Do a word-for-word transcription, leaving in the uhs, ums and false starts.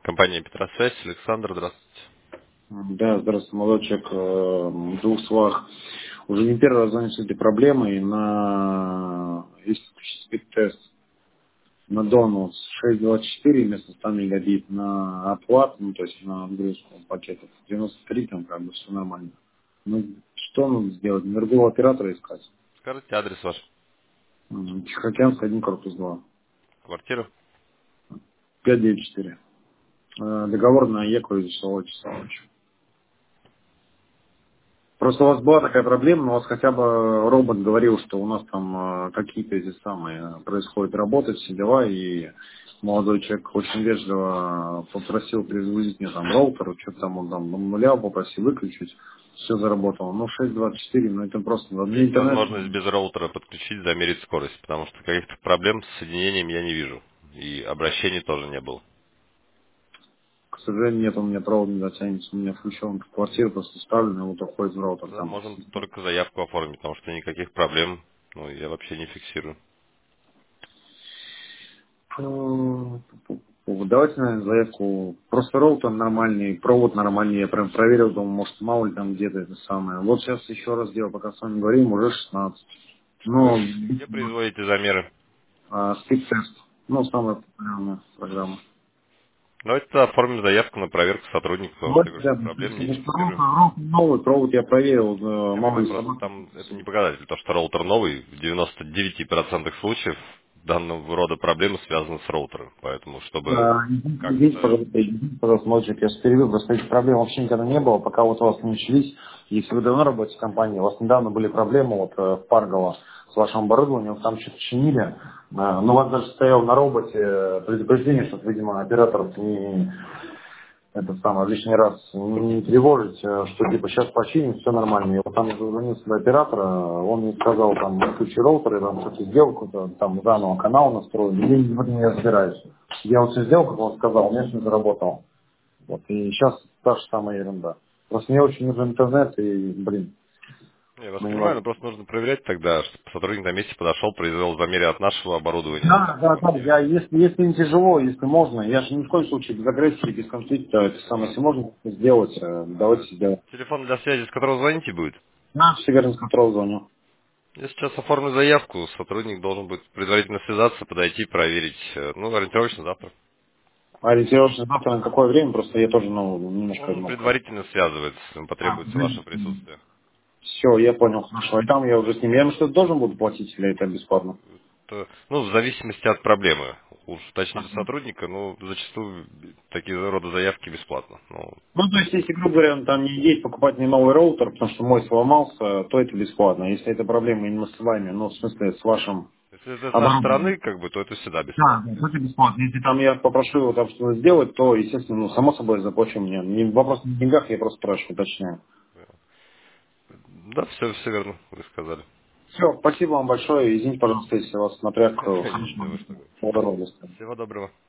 Компания Петросвязь. Александр, здравствуйте. Да, здравствуйте, молодой человек. э, В двух словах. Уже не первый раз звоню с этой проблемой на если включить спид-тест на Donald's шесть двадцать четыре вместо ста мегабит, на оплату, ну, то есть на отгрузку пакетов девяносто три, там как бы все нормально. Ну, что надо сделать? На другого оператора искать. Скажите адрес ваш. М, Тихоокеанский, один, корпус два. Квартира. пять девять четыре. Э, Договор на ЕКО из часового часа. Просто у вас была такая проблема, но у вас хотя бы робот говорил, что у нас там э, какие-то эти самые э, происходят работы, все дела, и молодой человек очень вежливо попросил перезагрузить мне там роутер, что-то там он там намулял, попросил выключить, все заработало. Ну, шесть двадцать четыре, ну это просто для Есть интернета. возможность без роутера подключить, замерить скорость, потому что каких-то проблем с соединением я не вижу. И обращений тоже не было. К сожалению, нет, у меня провод не дотянется, у меня включен в квартиру, просто ставлю, и вот уходит в роутер Тогда там. можем только заявку оформить, потому что никаких проблем ну, я вообще не фиксирую. Э, Давайте, наверное, заявку. Просто роутер нормальный, провод нормальный. Я прям проверил, думаю, может, мало ли там где-то это самое. Вот сейчас еще раз делал, пока с вами говорим, уже шестнадцать. Вы Ну, где производите замеры? а, спид-тест. Ну, самая популярная программа. Давайте тогда оформим заявку на проверку сотрудника, потому что Вот, я говорю, да, что потому проблем что не роутер, фиксирую. роутер новый, провод я проверил, э, Я мама понимаю, не просто собака. там это не показатель, то что роутер новый, в девяноста девяти процентах случаев данного рода проблемы связаны с роутером. Поэтому, чтобы Да, извините, как-то... пожалуйста, извините, пожалуйста, мальчик, я перевел, просто этих проблем вообще никогда не было, пока вот у вас не начались. Если вы давно работаете в компании, у вас недавно были проблемы вот э, в Паргово с вашим оборудованием, там что-то чинили, э, но у вас даже стоял на роботе э, предупреждение, что, видимо, оператор не, этот самый лишний раз не тревожить, э, что типа сейчас починим, все нормально. И вот там я позвонился до оператора, он мне сказал, там, выключи роутер, я там что-то сделал, какой-то там заново канал настроил, я в этом не разбираюсь. Я вот все сделал, как он сказал, у меня все заработало. Вот, и сейчас та же самая ерунда. Просто мне очень нужен интернет, и, блин, Я вас мы не понимаю, можем. но просто нужно проверять тогда, чтобы сотрудник на месте подошел, произвел замере от нашего оборудования, ну Да, там, в да, да, квартире. я, если, если не тяжело, если можно, я же ни в коем случае без агрессии, без конфликта, это самое, если можно сделать, э, давайте сделаем. Телефон для связи, с которого звоните, будет. На, Северный контроль звоню. Я сейчас оформлю заявку, сотрудник должен будет предварительно связаться, подойти, проверить, э, ну, ориентировочно завтра. Ориентировочно завтра на какое время, просто я тоже, ну, немножко, Он ну, предварительно связывается, ему а, потребуется ваше присутствие. все, я понял, хорошо. И там я уже с ним, я ему что-то должен буду платить или это бесплатно? То, ну, в зависимости от проблемы. Уж уточните Ага. сотрудника, но зачастую такие рода заявки бесплатно. Ну, Ну, то есть, если, грубо говоря, он там не есть покупать мне новый роутер, потому что мой сломался, то это бесплатно. Если это проблема именно с вами, ну, в смысле, с вашим если это с нашей оборудованием. стороны, как бы, то это всегда Да, бесплатно. да, это бесплатно. Если там я попрошу его там что-то сделать, то, естественно, ну, само собой заплачу мне. Не, вопрос не в деньгах, я просто спрашиваю, уточняю. Да, все, все верно, вы сказали. Все, спасибо вам большое. Извините, пожалуйста, если вас напряг. э, Конечно, Хорошего вы что. здоровья. Всего доброго.